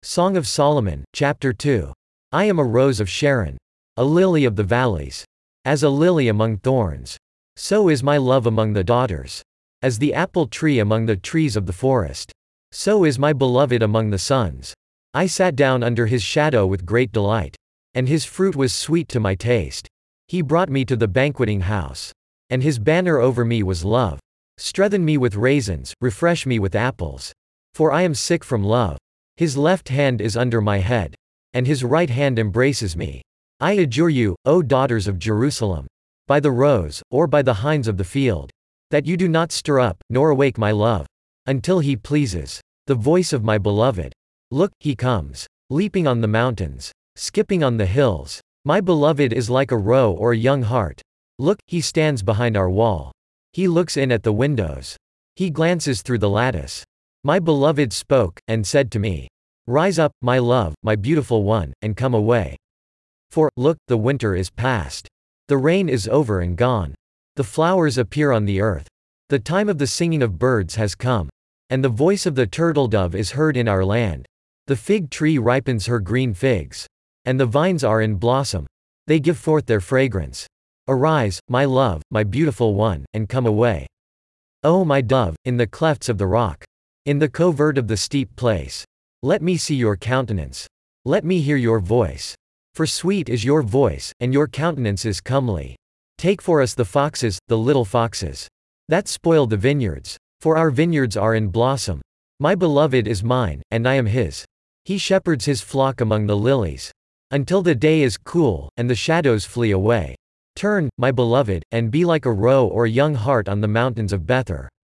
Song of Solomon, chapter 2. I am a rose of Sharon, a lily of the valleys. As a lily among thorns, so is my love among the daughters. As the apple tree among the trees of the forest, so is my beloved among the sons. I sat down under his shadow with great delight, and his fruit was sweet to my taste. He brought me to the banqueting house, and his banner over me was love. Strengthen me with raisins, refresh me with apples, for I am sick from love. His left hand is under my head, and his right hand embraces me. I adjure you, O daughters of Jerusalem, by the rose, or by the hinds of the field, that you do not stir up, nor awake my love, until he pleases, the voice of my beloved. Look, he comes, leaping on the mountains, skipping on the hills. My beloved is like a roe or a young hart. Look, he stands behind our wall. He looks in at the windows. He glances through the lattice. My beloved spoke, and said to me, Rise up, my love, my beautiful one, and come away. For, look, the winter is past. The rain is over and gone. The flowers appear on the earth. The time of the singing of birds has come, and the voice of the turtle-dove is heard in our land. The fig tree ripens her green figs, and the vines are in blossom. They give forth their fragrance. Arise, my love, my beautiful one, and come away. O my dove, in the clefts of the rock, in the covert of the steep place, let me see your countenance. Let me hear your voice. For sweet is your voice, and your countenance is comely. Take for us the foxes, the little foxes, that spoil the vineyards. For our vineyards are in blossom. My beloved is mine, and I am his. He shepherds his flock among the lilies, until the day is cool, and the shadows flee away. Turn, my beloved, and be like a roe or a young hart on the mountains of Bether.